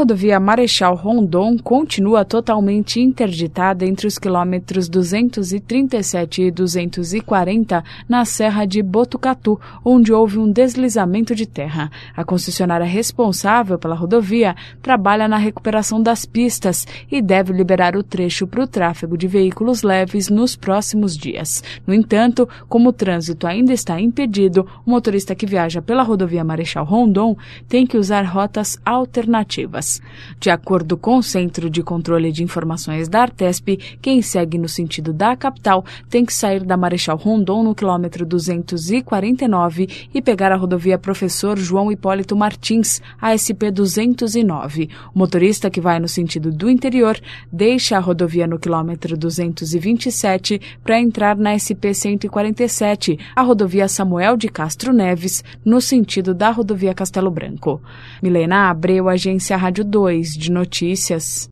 rodovia Marechal Rondon continua totalmente interditada entre os quilômetros 237 e 240 na Serra de Botucatu, onde houve um deslizamento de terra. A concessionária responsável pela rodovia trabalha na recuperação das pistas e deve liberar o trecho para o tráfego de veículos leves nos próximos dias. No entanto, como o trânsito ainda está impedido, o motorista que viaja pela rodovia Marechal Rondon tem que usar rotas alternativas. De acordo com o Centro de Controle de Informações da Artesp, quem segue no sentido da capital tem que sair da Marechal Rondon no quilômetro 249 e pegar a rodovia Professor João Hipólito Martins, a SP 209. O motorista que vai no sentido do interior deixa a rodovia no quilômetro 227 para entrar na SP 147, a rodovia Samuel de Castro Neves, no sentido da rodovia Castelo Branco. Milena Abreu, Agência Rádio 2 de Notícias.